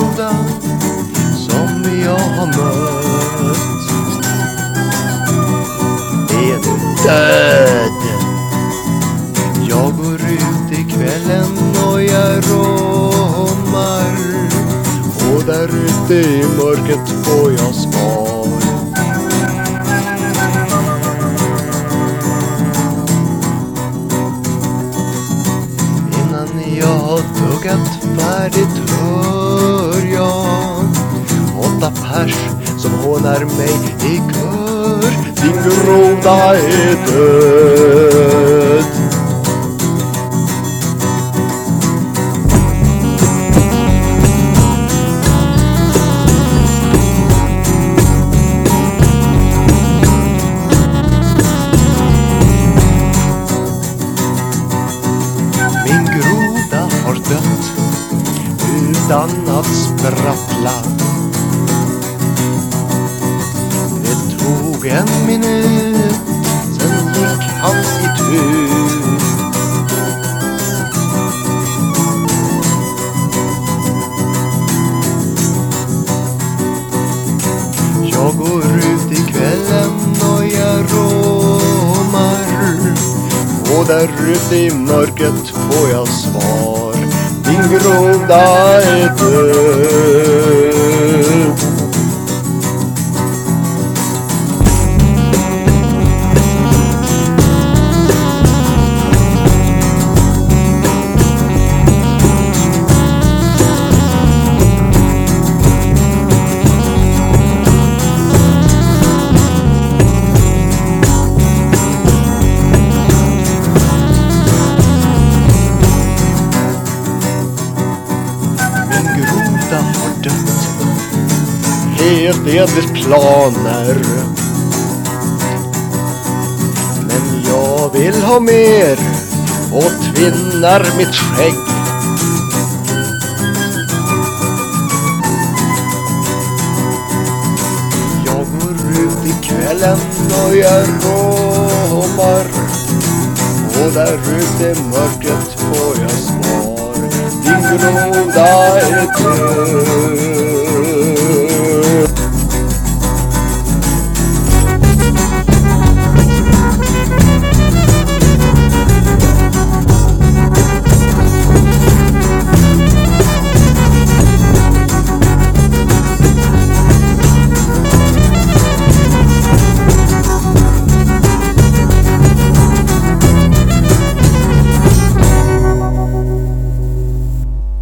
groda som jag har mött är nu död. Jag går ut i kvällen och jag rommar, och där ute i mörkret får jag svar. Innan jag har tuggat färdigt hör jag 8 pers som hånar mig i kör. Din groda är död. Min groda har dött utan att sprattla. Det tog 1 minut, sen gick han i tur. Jag går ut i kvällen och jag rommar, och där ute i mörkret får jag svar. Din groda är död. Helt enligt planer, men jag vill ha mer och tvinnar mitt skägg. Jag går ut i kvällen och jag rommar, och där ute i mörkret får jag svar. Din groda är död.